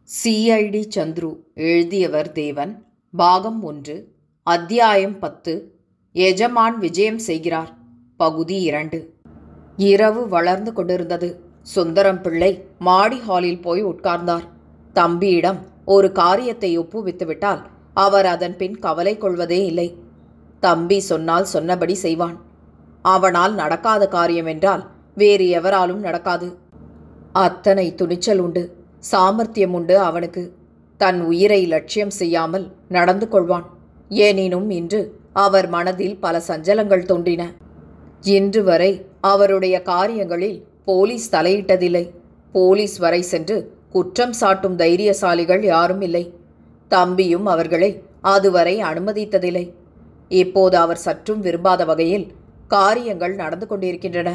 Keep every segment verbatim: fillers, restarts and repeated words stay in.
CID Chandru எழுதியவர் தேவன். பாகம் ஒன்று, அத்தியாயம் பத்து. எஜமான் விஜயம் செய்கிறார். பகுதி இரண்டு. இரவு வளர்ந்து கொண்டிருந்தது. சுந்தரம் பிள்ளை மாடி ஹாலில் போய் உட்கார்ந்தார். தம்பியிடம் ஒரு காரியத்தை ஒப்புவித்துவிட்டால் அவர் அதன் பின் கவலை கொள்வதே இல்லை. தம்பி சொன்னால் சொன்னபடி செய்வான். அவனால் நடக்காத காரியம் என்றால் வேறு எவராலும் நடக்காது. அத்தனை துணிச்சல் உண்டு, சாமர்த்தியம் உண்டு அவனுக்கு. தன் உயிரை லட்சியம் செய்யாமல் நடந்து கொள்வான். எனினும் இன்று அவர் மனதில் பல சஞ்சலங்கள் தோன்றின. இன்று வரை அவருடைய காரியங்களில் போலீஸ் தலையிட்டதில்லை. போலீஸ் வரை சென்று குற்றம் சாட்டும் தைரியசாலிகள் யாரும் இல்லை. தம்பியும் அவர்களை அதுவரை அனுமதித்ததில்லை. இப்போது அவர் சற்றும் விரும்பாத வகையில் காரியங்கள் நடந்து கொண்டிருக்கின்றன.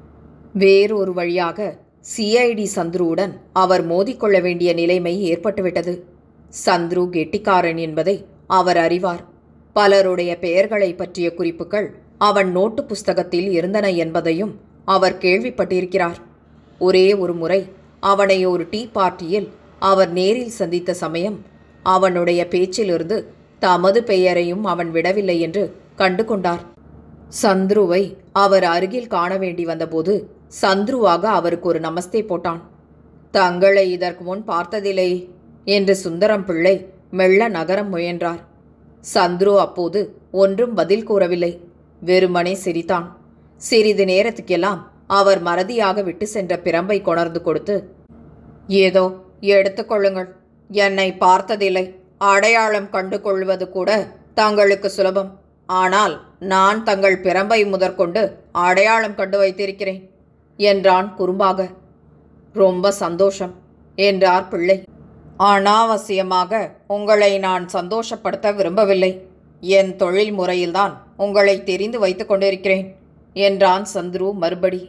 வேறொரு வழியாக சிஐடி சந்துருவுடன் அவர் மோதிக்கொள்ள வேண்டிய நிலைமை ஏற்பட்டுவிட்டது. சந்துரு கெட்டிக்காரன் என்பதை அவர் அறிவார். பலருடைய பெயர்களை பற்றிய குறிப்புகள் அவன் நோட்டு புஸ்தகத்தில் இருந்தன என்பதையும் அவர் கேள்விப்பட்டிருக்கிறார். ஒரே ஒரு முறை அவனை ஒரு டீ பார்ட்டியில் அவர் நேரில் சந்தித்த சமயம் அவனுடைய பேச்சிலிருந்து தமது பெயரையும் அவன் விடவில்லை என்று கண்டு கொண்டார். சந்துருவை அவர் அருகில் காண வேண்டி வந்தபோது சந்துருவாக அவருக்கு ஒரு நமஸ்தே போட்டான். தங்களை இதற்கு முன் பார்த்ததில்லை என்று சுந்தரம் பிள்ளை மெல்ல நகரம் முயன்றார். சந்துரு அப்போது ஒன்றும் பதில் கூறவில்லை. வெறுமனே சிரித்தான். சிறிது நேரத்துக்கெல்லாம் அவர் மறதியாக விட்டு சென்ற பிரம்பை கொணர்ந்து கொடுத்து, ஏதோ எடுத்துக்கொள்ளுங்கள், என்னை பார்த்ததில்லை, அடையாளம் கண்டு கொள்வது கூட தங்களுக்கு சுலபம். ஆனால் நான் தங்கள் பிரம்பை முதற்கொண்டு அடையாளம் கண்டு வைத்திருக்கிறேன் என்றான் குறும்பாக. ரொம்ப சந்தோஷம் என்றார் பிள்ளை. அனாவசியமாக உங்களை நான் சந்தோஷப்படுத்த விரும்பவில்லை. என் தொழில் முறையில்தான் உங்களை தெரிந்து வைத்து கொண்டிருக்கிறேன் என்றான் சந்துரு மறுபடி.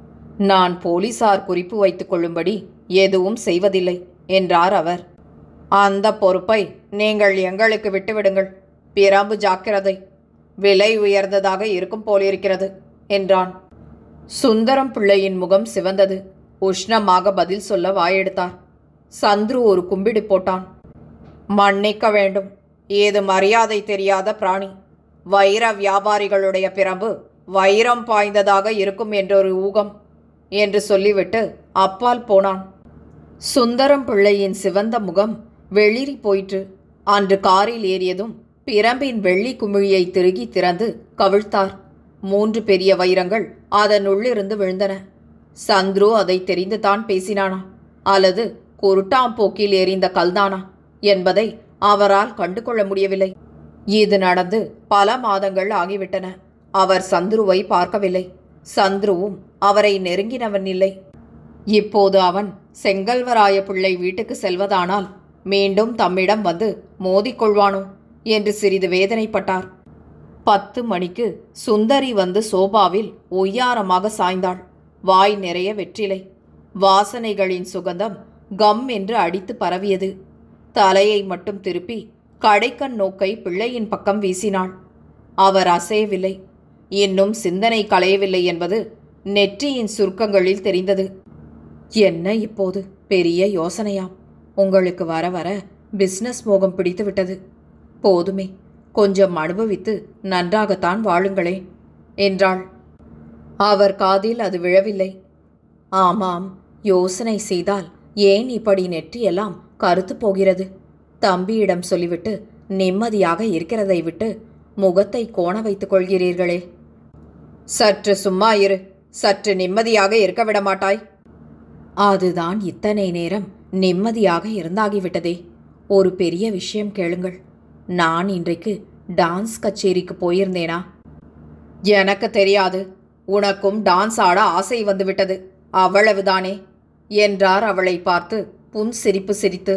நான் போலீசார் குறிப்பு வைத்துக் கொள்ளும்படி எதுவும் செய்வதில்லை என்றார் அவர். அந்த பொறுப்பை நீங்கள் எங்களுக்கு விட்டுவிடுங்கள். பிரம்பு ஜாக்கிரதை, விலை உயர்ந்ததாக இருக்கும் போலிருக்கிறது என்றான். சுந்தரம் பிள்ளையின் முகம் சிவந்தது. உஷ்ணமாக பதில் சொல்ல வாயெடுத்தார். சந்துரு ஒரு கும்பிடு போட்டான். மன்னிக்க வேண்டும், ஏது மரியாதை தெரியாத பிராணி. வைர வியாபாரிகளுடைய பிரம்பு வைரம் பாய்ந்ததாக இருக்கும் என்றொரு ஊகம் என்று சொல்லிவிட்டு அப்பால் போனான். சுந்தரம் பிள்ளையின் சிவந்த முகம் வெளிரி போயிற்று. அன்று காரில் ஏறியதும் பிரம்பின் வெள்ளி குமிழியை திருகி திறந்து கவிழ்த்தார். மூன்று பெரிய வைரங்கள் அதன் உள்ளிருந்து விழுந்தன. சந்துரு அதை தெரிந்துதான் பேசினானா அல்லது குருட்டாம்போக்கில் எறிந்த கல்தானா என்பதை அவரால் கண்டு கொள்ள முடியவில்லை. இது நடந்து பல மாதங்கள் ஆகிவிட்டன. அவர் சந்துருவை பார்க்கவில்லை. சந்துருவும் அவரை நெருங்கினவன் இல்லை. இப்போது அவன் செங்கல்வராய பிள்ளை வீட்டுக்கு செல்வதானால் மீண்டும் தம்மிடம் வந்து மோதிக்கொள்வானோ என்று சிறிது வேதனைப்பட்டார். பத்து மணிக்கு சுந்தரி வந்து சோபாவில் ஒய்யாரமாக சாய்ந்தாள். வாய் நிறைய வெற்றிலை. வாசனைகளின் சுகந்தம் கம் என்று அடித்து பரவியது. தலையை மட்டும் திருப்பி கடைக்கண் நோக்கை பிள்ளையின் பக்கம் வீசினாள். அவர் அசையவில்லை. இன்னும் சிந்தனை களையவில்லை என்பது நெற்றியின் சுருக்கங்களில் தெரிந்தது. என்ன இப்போது பெரிய யோசனையாம். உங்களுக்கு வர வர பிஸ்னஸ் மோகம் பிடித்து விட்டது. போதுமே, கொஞ்சம் அனுபவித்து நன்றாகத்தான் வாழுங்களே என்றாள். அவர் காதில் அது விழவில்லை. ஆமாம், யோசனை செய்தால் ஏன் இப்படி நெற்றியெல்லாம் கருத்து போகிறது? தம்பியிடம் சொல்லிவிட்டு நிம்மதியாக இருக்கிறதை விட்டு முகத்தை கோண வைத்துக் கொள்கிறீர்களே. சற்று சும்மா இரு, சற்று நிம்மதியாக இருக்க விட மாட்டாய்? அதுதான் இத்தனை நேரம் நிம்மதியாக இருந்தாகிவிட்டதே. ஒரு பெரிய விஷயம் கேளுங்கள். நான் இன்றைக்கு டான்ஸ் கச்சேரிக்கு போயிருந்தேனா? எனக்கு தெரியாது. உனக்கும் டான்ஸ் ஆட ஆசை வந்துவிட்டது, அவ்வளவுதானே என்றார் அவளை பார்த்து புன் சிரிப்பு சிரித்து.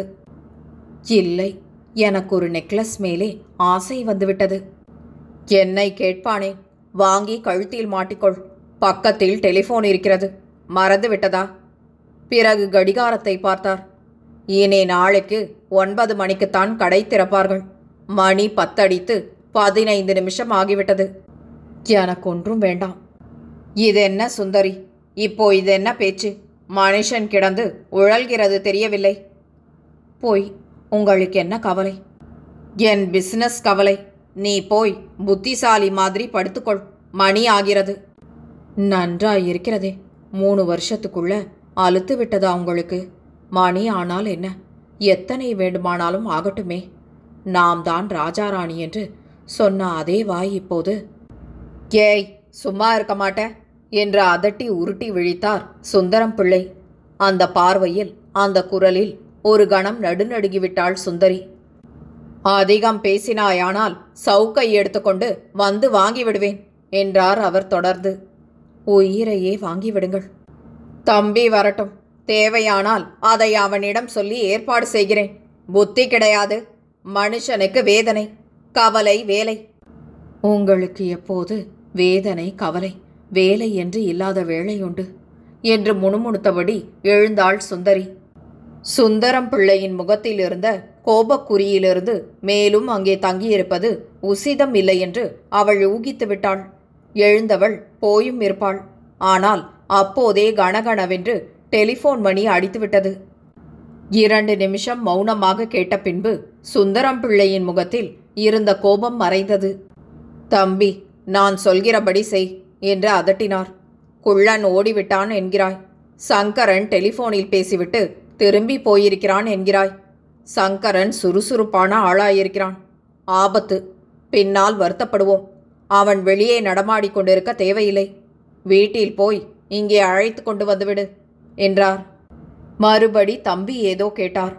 இல்லை, எனக்கு ஒரு நெக்லஸ் மேலே ஆசை வந்துவிட்டது. என்னை கேட்பானே, வாங்கி கழுத்தில் மாட்டிக்கொள். பக்கத்தில் டெலிஃபோன் இருக்கிறது, மறந்து விட்டதா? பிறகு கடிகாரத்தை பார்த்தார். இனி நாளைக்கு ஒன்பது மணிக்குத்தான் கடை திறப்பார்கள். மணி பத்தடித்து பதினைந்து நிமிஷம் ஆகிவிட்டது. எனக்கு ஒன்றும் வேண்டாம். இதென்ன சுந்தரி, இப்போ இதென்ன பேச்சு? மனுஷன் கிடந்து உழல்கிறது தெரியவில்லை. போய் உங்களுக்கு என்ன கவலை? என் பிசினஸ் கவலை. நீ போய் புத்திசாலி மாதிரி படுத்துக்கொள். மணி ஆகிறது. நன்றாயிருக்கிறதே. மூணு வருஷத்துக்குள்ள அழுத்து விட்டதா உங்களுக்கு? மணி ஆனால் என்ன, எத்தனை வேண்டுமானாலும் ஆகட்டுமே. நாம் தான் ராஜாராணி என்று சொன்ன அதே வாய் இப்போது. ஏய், சும்மா இருக்க மாட்ட என்று அதட்டி உருட்டி விழித்தார் சுந்தரம் பிள்ளை. அந்த பார்வையில், அந்த குரலில் ஒரு கணம் நடுநடுங்கிவிட்டாள் சுந்தரி. அதிகம் பேசினாயானால் சவுக்கை எடுத்துக்கொண்டு வந்து வாங்கிவிடுவேன் என்றார் அவர் தொடர்ந்து. உயிரையே வாங்கிவிடுங்கள். தம்பி வரட்டும், தேவையானால் அதை அவனிடம் சொல்லி ஏற்பாடு செய்கிறேன். புத்தி கிடையாது. மனுஷனுக்கு வேதனை, கவலை, வேலை. உங்களுக்கு எப்போது வேதனை, கவலை, வேலை என்று இல்லாத வேலையுண்டு என்று முணுமுணுத்தபடி எழுந்தாள் சுந்தரி. சுந்தரம் பிள்ளையின் முகத்தில் இருந்த கோபக்குறியிலிருந்து மேலும் அங்கே தங்கியிருப்பது உசிதம் இல்லை என்று அவள் ஊகித்து விட்டாள். எழுந்தவள் போயும் இருப்பாள். ஆனால் அப்போதே கணகணவென்று டெலிஃபோன் மணி அடித்துவிட்டது. இரண்டு நிமிஷம் மௌனமாக கேட்ட பின்பு சுந்தரம் பிள்ளையின் முகத்தில் இருந்த கோபம் மறைந்தது. தம்பி, நான் சொல்கிறபடி செய் என்று அதட்டினார். குள்ளன் ஓடிவிட்டான் என்கிறாய். சங்கரன் டெலிஃபோனில் பேசிவிட்டு திரும்பி போயிருக்கிறான் என்கிறாய். சங்கரன் சுறுசுறுப்பான ஆளாயிருக்கிறான். ஆபத்து. பின்னால் வருத்தப்படுவோம். அவன் வெளியே நடமாடிக்கொண்டிருக்க தேவையில்லை. வீட்டில் போய் இங்கே அழைத்து கொண்டு வந்துவிடு என்றார். மறுபடி தம்பி ஏதோ கேட்டார்.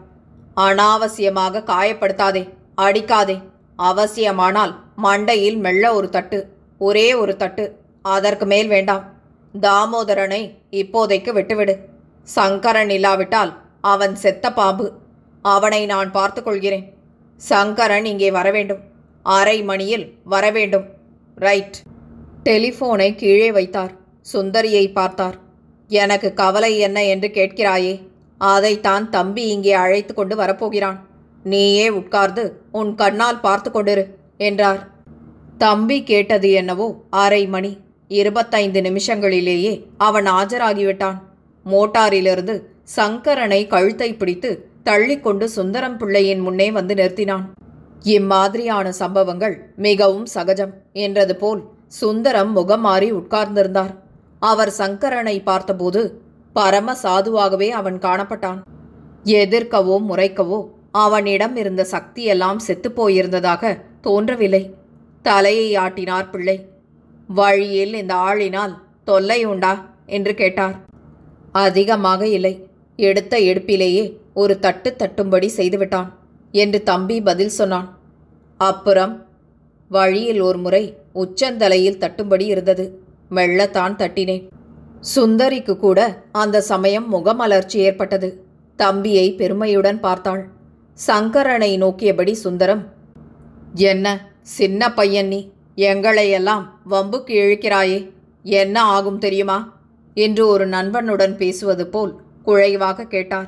அனாவசியமாக காயப்படுத்தாதே, அடிக்காதே. அவசியமானால் மண்டையில் மெல்ல ஒரு தட்டு, ஒரே ஒரு தட்டு, அதற்கு மேல் வேண்டாம். தாமோதரனை இப்போதைக்கு விட்டுவிடு. சங்கரன் இல்லாவிட்டால் அவன் செத்த பாம்பு. அவனை நான் பார்த்து கொள்கிறேன். சங்கரன் இங்கே வரவேண்டும். அரை மணியில் வரவேண்டும். ரைட். டெலிஃபோனை கீழே வைத்தார். சுந்தரியை பார்த்தார். எனக்கு கவலை என்ன என்று கேட்கிறாயே, அதைத்தான் தம்பி இங்கே அழைத்து கொண்டு வரப்போகிறான். நீயே உட்கார்ந்து உன் கண்ணால் பார்த்து கொண்டிரு என்றார். தம்பி கேட்டது என்னவோ அரை மணி. இருபத்தைந்து நிமிஷங்களிலேயே அவன் ஆஜராகிவிட்டான். மோட்டாரிலிருந்து சங்கரனை கழுத்தை பிடித்து தள்ளிக்கொண்டு சுந்தரம் பிள்ளையின் முன்னே வந்து நிறுத்தினான். இம்மாதிரியான சம்பவங்கள் மிகவும் சகஜம் என்றது போல் சுந்தரம் முகம் மாறி உட்கார்ந்திருந்தார். அவர் சங்கரனை பார்த்தபோது பரம சாதுவாகவே அவன் காணப்பட்டான். எதிர்க்கவோ முறைக்கவோ அவனிடம் இருந்த சக்தியெல்லாம் செத்துப்போயிருந்ததாக தோன்றவில்லை. தலையை ஆட்டினார் பிள்ளை. வழியில் இந்த ஆளினால் தொல்லை உண்டா என்று கேட்டார். அதிகமாக இல்லை. எடுத்த எடுப்பிலேயே ஒரு தட்டு தட்டும்படி செய்துவிட்டான் என்று தம்பி பதில் சொன்னான். அப்புறம் வழியில் ஒரு முறை உச்சந்தலையில் தட்டும்படி இருந்தது. மெல்லத்தான் தட்டினேன். சுந்தரிக்கு கூட அந்த சமயம் முகமலர்ச்சி ஏற்பட்டது. தம்பியை பெருமையுடன் பார்த்தாள். சங்கரனை நோக்கியபடி சுந்தரம், என்ன சின்ன பையன் நீ, எங்களையெல்லாம் வம்புக்கு இழுக்கிறாயே, என்ன ஆகும் தெரியுமா என்று ஒரு நண்பனுடன் பேசுவது போல் குழைவாக கேட்டார்.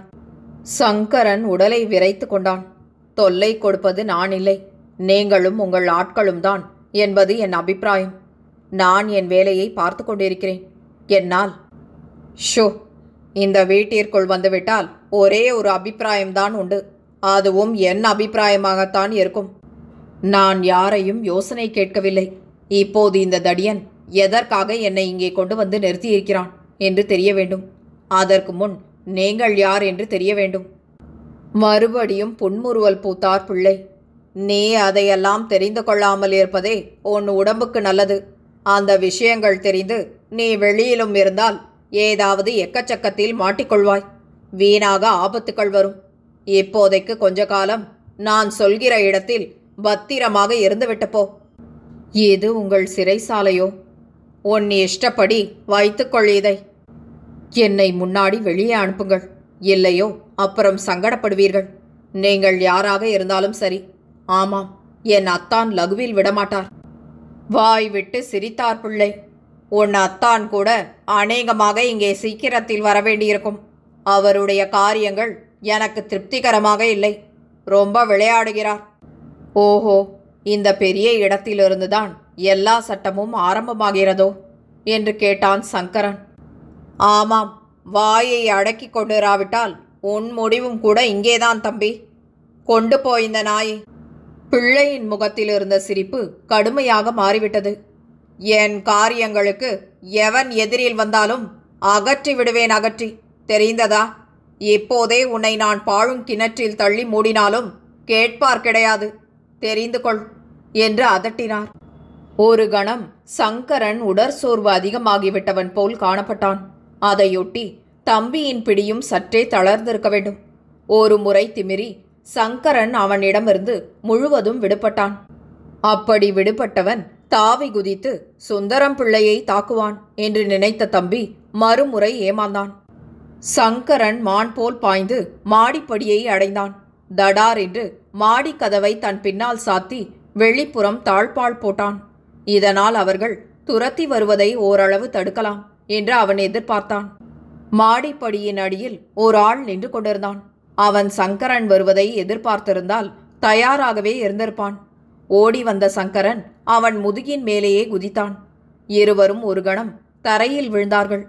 சங்கரன் உடலை விரைத்து கொண்டான். தொல்லை கொடுப்பது நான் இல்லை, நீங்களும் உங்கள் ஆட்களும் தான் என்பது என் அபிப்பிராயம். நான் என் வேலையை பார்த்து கொண்டிருக்கிறேன். என்னால் ஷோ இந்த வீட்டிற்குள் வந்துவிட்டால் ஒரே ஒரு அபிப்பிராயம்தான் உண்டு. அதுவும் என் அபிப்பிராயமாகத்தான் இருக்கும். நான் யாரையும் யோசனை கேட்கவில்லை. இப்போது இந்த தடியன் எதற்காக என்னை இங்கே கொண்டு வந்து நிறுத்தியிருக்கிறான் என்று தெரிய வேண்டும். அதற்கு முன் நீங்கள் யார் என்று தெரிய வேண்டும். மறுபடியும் புன்முறுவல் பூத்தார் பிள்ளை. நீ அதையெல்லாம் தெரிந்து கொள்ளாமல் இருப்பதே உன் உடம்புக்கு நல்லது. அந்த விஷயங்கள் தெரிந்து நீ வெளியிலும் இருந்தால் ஏதாவது எக்கச்சக்கத்தில் மாட்டிக்கொள்வாய். வீணாக ஆபத்துக்கள் வரும். இப்போதைக்கு கொஞ்ச காலம் நான் சொல்கிற இடத்தில் பத்திரமாக இருந்துவிட்டு போ. இது உங்கள் சிறைசாலையோ? உன் இஷ்டப்படி வைத்துக்கொள். இதை என்னை முன்னாடி வெளியே அனுப்புங்கள். இல்லையோ அப்புறம் சங்கடப்படுவீர்கள். நீங்கள் யாராக இருந்தாலும் சரி. ஆமாம், என் அத்தான் லகுவில் விடமாட்டார். வாய் விட்டு சிரித்தார் பிள்ளை. உன் அத்தான் கூட அநேகமாக இங்கே சீக்கிரத்தில் வரவேண்டியிருக்கும். அவருடைய காரியங்கள் எனக்கு திருப்திகரமாக இல்லை. ரொம்ப விளையாடுகிறார். ஓஹோ, இந்த பெரிய இடத்திலிருந்துதான் எல்லா சட்டமும் ஆரம்பமாகிறதோ என்று கேட்டான் சங்கரன். ஆமாம், வாயை அடக்கி கொண்டிராவிட்டால் உன் முடிவும் கூட இங்கேதான் தம்பி கொண்டு போய் இந்த நாய். பிள்ளையின் முகத்தில் இருந்த சிரிப்பு கடுமையாக மாறிவிட்டது. என் காரியங்களுக்கு எவன் எதிரில் வந்தாலும் அகற்றி விடுவேன், அகற்றி. தெரிந்ததா? இப்போதே உன்னை நான் பாழும் கிணற்றில் தள்ளி மூடினாலும் கேட்பார் கிடையாது. தெரிந்து கொள் என்று அதட்டினார். ஒரு கணம் சங்கரன் உடற்சோர்வு அதிகமாகிவிட்டவன் போல் காணப்பட்டான். அதையொட்டி தம்பியின் பிடியும் சற்றே தளர்ந்திருக்க வேண்டும். ஒரு முறை திமிரி சங்கரன் அவனிடமிருந்து முழுவதும் விடுபட்டான். அப்படி விடுபட்டவன் தாவி குதித்து சுந்தரம் பிள்ளையை தாக்குவான் என்று நினைத்த தம்பி மறுமுறை ஏமாந்தான். சங்கரன் மான் போல் பாய்ந்து மாடிப்படியை அடைந்தான். தடார் என்று மாடி கதவை தன் பின்னால் சாத்தி வெளிப்புறம் தாழ்பாள் போட்டான். இதனால் அவர்கள் துரத்தி வருவதை ஓரளவு தடுக்கலாம் என்று அவன் எதிர்பார்த்தான். மாடிப்படியின் அடியில் ஓர் ஆள் நின்று கொண்டிருந்தான். அவன் சங்கரன் வருவதை எதிர்பார்த்திருந்தால் தயாராகவே இருந்திருப்பான். ஓடி வந்த சங்கரன் அவன் முதுகின் மேலேயே குதித்தான். இருவரும் ஒரு கணம் தரையில் விழுந்தார்கள்.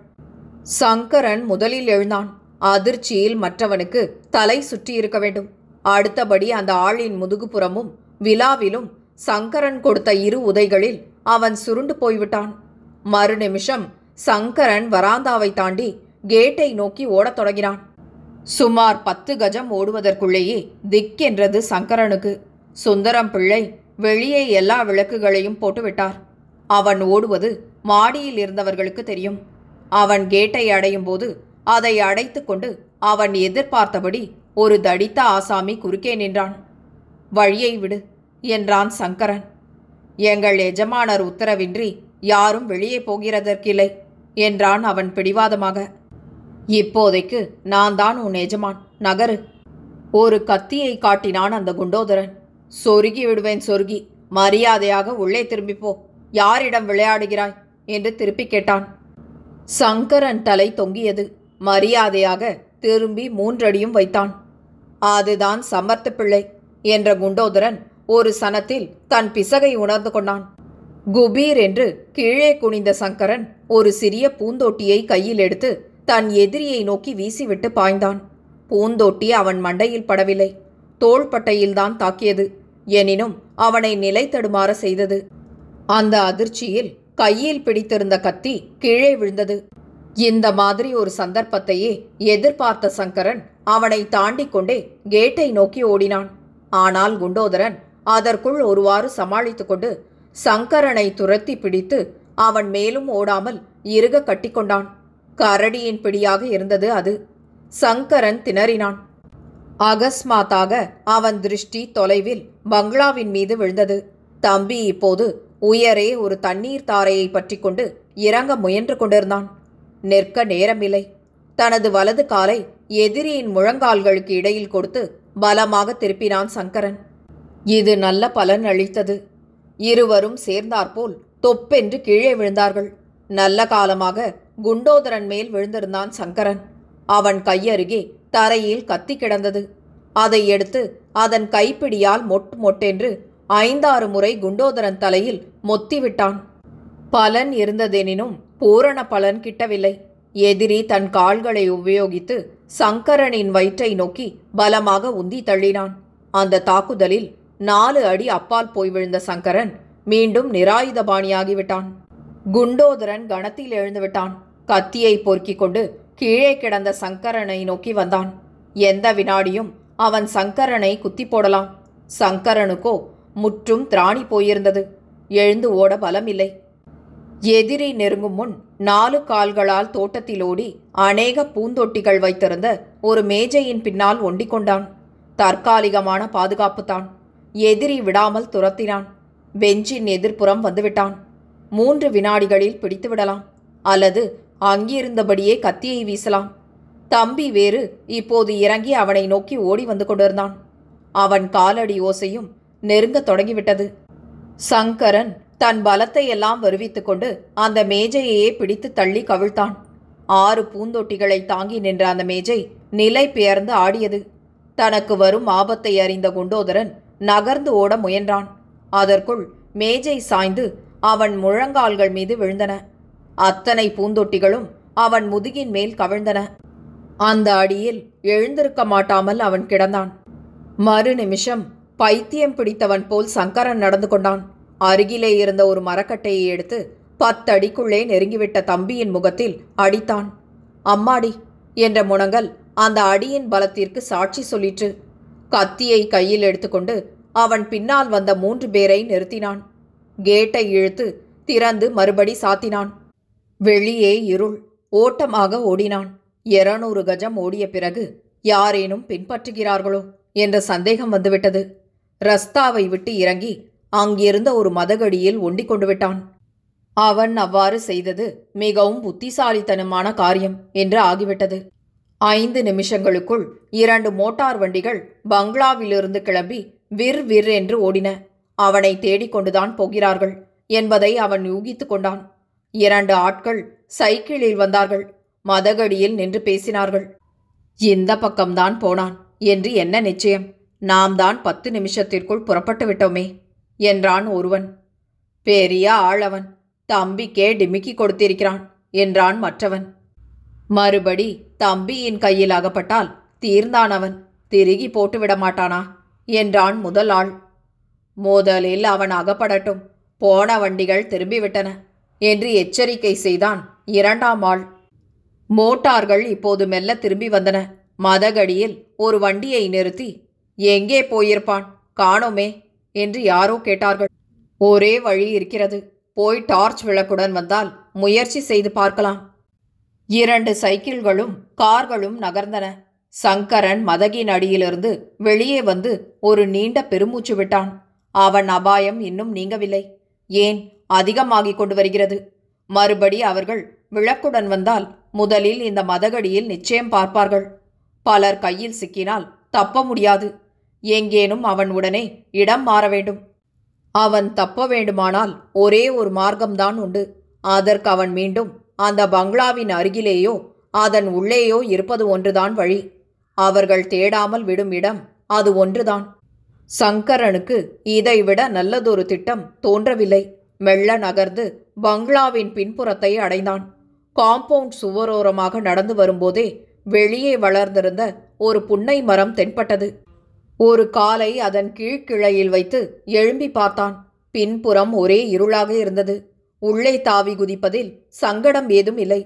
சங்கரன் முதலில் எழுந்தான். அதிர்ச்சியில் மற்றவனுக்கு தலை சுற்றி இருக்க வேண்டும். அடுத்தபடி அந்த ஆளின் முதுகுப்புறமும் விலாவிலும் சங்கரன் கொடுத்த இரு உதைகளில் அவன் சுருண்டு போய்விட்டான். மறுநிமிஷம் சங்கரன் வராந்தாவை தாண்டி கேட்டை நோக்கி ஓடத் தொடங்கினான். சுமார் பத்து கஜம் ஓடுவதற்குள்ளேயே திக்கென்றது சங்கரனுக்கு. சுந்தரம் பிள்ளை வெளியே எல்லா விளக்குகளையும் போட்டுவிட்டார். அவன் ஓடுவது மாடியில் இருந்தவர்களுக்கு தெரியும். அவன் கேட்டை அடையும் போது அதை அடைத்து கொண்டு அவன் எதிர்பார்த்தபடி ஒரு தடித்த ஆசாமி குறுக்கே நின்றான். வழியை விடு என்றான் சங்கரன். எங்கள் எஜமானர் உத்தரவின்றி யாரும் வெளியே போகிறதற்கில்லை என்றான் அவன் பிடிவாதமாக. இப்போதைக்கு நான் தான் உன் எஜமான், நகரு. ஒரு கத்தியை காட்டினான் அந்த குண்டோதரன். சொருகி விடுவேன், சொருகி. மரியாதையாக உள்ளே திரும்பிப்போ. யாரிடம் விளையாடுகிறாய் என்று திருப்பி கேட்டான். சங்கரன் தலை தொங்கியது. மரியாதையாக திரும்பி மூன்றடியும் வைத்தான். அதுதான் சமர்த்த பிள்ளை என்ற குண்டோதரன் ஒரு சனத்தில் தன் பிசகை உணர்ந்து கொண்டான். குபீர் என்று கீழே குனிந்த சங்கரன் ஒரு சிறிய பூந்தொட்டியை கையில் எடுத்து தன் எதிரியை நோக்கி வீசிவிட்டு பாய்ந்தான். பூந்தொட்டி அவன் மண்டையில் படவில்லை, தோள்பட்டையில்தான் தாக்கியது. எனினும் அவனை நிலை தடுமாற செய்தது. அந்த அதிர்ச்சியில் கையில் பிடித்திருந்த கத்தி கீழே விழுந்தது. இந்த மாதிரி ஒரு சந்தர்ப்பத்தையே எதிர்பார்த்த சங்கரன் அவனை தாண்டி கொண்டே கேட்டை நோக்கி ஓடினான். ஆனால் குண்டோதரன் அதற்குள் ஒருவாறு சமாளித்து கொண்டு சங்கரனை துரத்தி பிடித்து அவன் மேலும் ஓடாமல் இறுக கட்டிக்கொண்டான். கரடியின் பிடியாக இருந்தது அது. சங்கரன் திணறினான். அகஸ்மாத்தாக அவன் திருஷ்டி தொலைவில் பங்களாவின் மீது விழுந்தது. தம்பி இப்போது உயரே ஒரு தண்ணீர் தாரையை பற்றி கொண்டு இறங்க முயன்று கொண்டிருந்தான். நிற்க நேரமில்லை. தனது வலது காலை எதிரியின் முழங்கால்களுக்கு இடையில் கொடுத்து பலமாக திருப்பினான் சங்கரன். இது நல்ல பலன் அளித்தது. இருவரும் சேர்ந்தாற்போல் தொப்பென்று கீழே விழுந்தார்கள். நல்ல காலமாக குண்டோதரன் மேல் விழுந்திருந்தான் சங்கரன். அவன் கையருகே தரையில் கத்தி கிடந்தது. அதை எடுத்து அதன் கைப்பிடியால் மொட் மொட்டென்று ஐந்தாறு முறை குண்டோதரன் தலையில் மொத்திவிட்டான். பலன் இருந்ததெனினும் பூரண பலன் கிட்டவில்லை. எதிரி தன் கால்களை உபயோகித்து சங்கரனின் வயிற்றை நோக்கி பலமாக உந்தி தள்ளினான். அந்த தாக்குதலில் நாலு அடி அப்பால் போய் விழுந்த சங்கரன் மீண்டும் நிராயுதபாணியாகிவிட்டான். குண்டோதரன் கணத்தில் எழுந்துவிட்டான். கத்தியை பொறுக்கிக் கொண்டு கீழே கிடந்த சங்கரனை நோக்கி வந்தான். எந்த வினாடியும் அவன் சங்கரனை குத்தி போடலாம். சங்கரனுக்கோ முற்றும் திராணி போயிருந்தது. எழுந்து ஓட பலமில்லை. எதிரி நெருங்கும் முன் நாலு கால்களால் தோட்டத்தில் ஓடி அநேக பூந்தொட்டிகள் வைத்திருந்த ஒரு மேஜையின் பின்னால் ஒண்டிக் கொண்டான். தற்காலிகமான பாதுகாப்புத்தான். எதிரி விடாமல் துரத்தினான். பெஞ்சின் எதிர்ப்புறம் வந்துவிட்டான். மூன்று வினாடிகளில் பிடித்து விடலாம், அல்லது அங்கிருந்தபடியே கத்தியை வீசலாம். தம்பி வேறு இப்போது இறங்கி அவனை நோக்கி ஓடி வந்து கொண்டிருந்தான். அவன் காலடி ஓசையும் நெருங்கத் தொடங்கிவிட்டது. சங்கரன் தன் பலத்தை எல்லாம் வருவித்துக் கொண்டு அந்த மேஜையையே பிடித்து தள்ளி கவிழ்த்தான். ஆறு பூந்தொட்டிகளை தாங்கி நின்ற அந்த மேஜை நிலை பெயர்ந்து ஆடியது. தனக்கு வரும் ஆபத்தை அறிந்த குண்டோதரன் நகர்ந்து ஓட முயன்றான். அதற்குள் மேஜை சாய்ந்து அவன் முழங்கால்கள் மீது விழுந்தன. அத்தனை பூந்தொட்டிகளும் அவன் முதுகின் மேல் கவிழ்ந்தன. அந்த அடியில் எழுந்திருக்க மாட்டாமல் அவன் கிடந்தான். மறு நிமிஷம் பைத்தியம் பிடித்தவன் போல் சங்கரன் நடந்து கொண்டான். அருகிலே இருந்த ஒரு மரக்கட்டையை எடுத்து பத்தடிக்குள்ளே நெருங்கிவிட்ட தம்பியின் முகத்தில் அடித்தான். அம்மாடி என்ற முனங்கல் அந்த அடியின் பலத்திற்கு சாட்சி சொல்லிற்று. கத்தியை கையில் எடுத்துக்கொண்டு அவன் பின்னால் வந்த மூன்று பேரை நிறுத்தினான். கேட்டை இழுத்து திறந்து மறுபடி சாத்தினான். வெளியே இருள். ஓட்டமாக ஓடினான். இருநூறு கஜம் ஓடிய பிறகு யாரேனும் பின்பற்றுகிறார்களோ என்ற சந்தேகம் வந்துவிட்டது. ரஸ்தாவை விட்டு இறங்கி அங்கிருந்த ஒரு மதகடியில் ஒண்டிக் கொண்டு விட்டான். அவன் அவ்வாறு செய்தது மிகவும் புத்திசாலித்தனமான காரியம் என்று ஆகிவிட்டது. ஐந்து நிமிஷங்களுக்குள் இரண்டு மோட்டார் வண்டிகள் பங்களாவிலிருந்து கிளம்பி விர் விர் என்று ஓடின. அவனை தேடிக்கொண்டுதான் போகிறார்கள் என்பதை அவன் யூகித்து கொண்டான். இரண்டு ஆட்கள் சைக்கிளில் வந்தார்கள். மதகடியில் நின்று பேசினார்கள். இந்த பக்கம்தான் போனான் என்று என்ன நிச்சயம்? நாம் தான் பத்து நிமிஷத்திற்குள் புறப்பட்டு விட்டோமே என்றான் ஒருவன். பெரிய ஆளவன், தம்பிக்கே டிமிக்கி கொடுத்திருக்கிறான் என்றான் மற்றவன். மறுபடி தம்பியின் கையில் அகப்பட்டால் தீர்ந்தான் அவன், திருகி போட்டு விட மாட்டானா என்றான் முதல் ஆள். முதலில் அவன் அகப்படட்டும், போன வண்டிகள் திரும்பிவிட்டன என்று எச்சரிக்கை செய்தான் இரண்டாம் ஆள். மோட்டார்கள் இப்போது மெல்ல திரும்பி வந்தன. மதகடியில் ஒரு வண்டியை நிறுத்தி, எங்கே போயிருப்பான், காணோமே என்று யாரோ கேட்டார்கள். ஒரே வழி இருக்கிறது, போய் டார்ச் விளக்குடன் வந்தால் முயற்சி செய்து பார்க்கலாம். இரண்டு சைக்கிள்களும் கார்களும் நகர்ந்தன. சங்கரன் மதகின் அடியிலிருந்து வெளியே வந்து ஒரு நீண்ட பெருமூச்சு விட்டான். அவன் அபாயம் இன்னும் நீங்கவில்லை. ஏன், அதிகமாகிக் கொண்டு வருகிறது. மறுபடி அவர்கள் விளக்குடன் வந்தால் முதலில் இந்த மதகடியில் நிச்சயம் பார்ப்பார்கள். பலர் கையில் சிக்கினால் தப்ப முடியாது. எங்கேனும் அவன் உடனே இடம் மாற வேண்டும். அவன் தப்ப வேண்டுமானால் ஒரே ஒரு மார்க்கம்தான் உண்டு. அதற்கு அவன் மீண்டும் அந்த பங்களாவின் அருகிலேயோ அதன் உள்ளேயோ இருப்பது ஒன்றுதான் வழி. அவர்கள் தேடாமல் விடும் இடம் அது ஒன்றுதான். சங்கரனுக்கு இதைவிட நல்லதொரு திட்டம் தோன்றவில்லை. மெல்ல நகர்ந்து பங்களாவின் பின்புறத்தை அடைந்தான். காம்பவுண்ட் சுவரோரமாக நடந்து வரும்போதே வெளியே வளர்ந்திருந்த ஒரு புன்னை மரம் தென்பட்டது. ஒரு காலை அதன் கீழ்கிளையில் வைத்து எழும்பி பார்த்தான். பின்புறம் ஒரே இருளாக இருந்தது. உள்ளே தாவி குதிப்பதில் சங்கடம் ஏதும் இல்லை.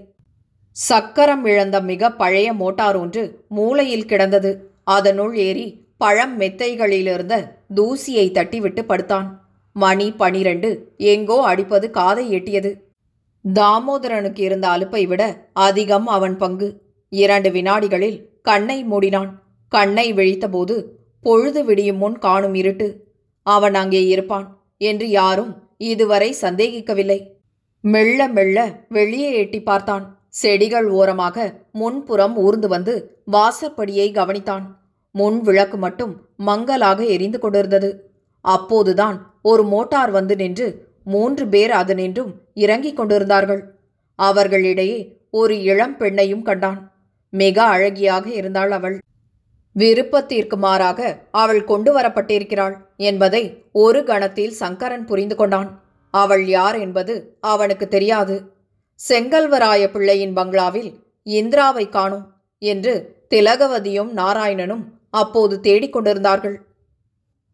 சக்கரம் இழந்த மிக பழைய மோட்டார் ஒன்று மூலையில் கிடந்தது. அதனுள் ஏறி பழம் மெத்தைகளிலிருந்த தூசியை தட்டிவிட்டு படுத்தான். மணி பனிரெண்டு. எங்கோ அடிப்பது காதை எட்டியது. தாமோதரனுக்கு இருந்த அலுப்பை விட அதிகம் அவன் பங்கு. இரண்டு வினாடிகளில் கண்ணை மூடினான். கண்ணை விழித்தபோது பொழுது விடியும் முன் காணும் இருட்டு. அவன் அங்கே இருப்பான் என்று யாரும் இதுவரை சந்தேகிக்கவில்லை. மெல்ல மெல்ல வெளியே எட்டி பார்த்தான். செடிகள் ஓரமாக முன்புறம் ஊர்ந்து வந்து வாசற்படியை கவனித்தான். முன் விளக்கு மட்டும் மங்கலாக எரிந்து கொண்டிருந்தது. அப்போதுதான் ஒரு மோட்டார் வந்து நின்று மூன்று பேர் அதனின்றும் இறங்கிக் கொண்டிருந்தார்கள். அவர்களிடையே ஒரு இளம் பெண்ணையும் கண்டான். மிக அழகியாக இருந்தாள் அவள். விருப்பத்திற்கு மாறாக அவள் கொண்டு வரப்பட்டிருக்கிறாள் என்பதை ஒரு கணத்தில் சங்கரன் புரிந்து கொண்டான். அவள் யார் என்பது அவனுக்கு தெரியாது. செங்கல்வராய பிள்ளையின் பங்களாவில் இந்திராவை காணோம் என்று திலகவதியும் நாராயணனும் அப்போது தேடிக்கொண்டிருந்தார்கள்.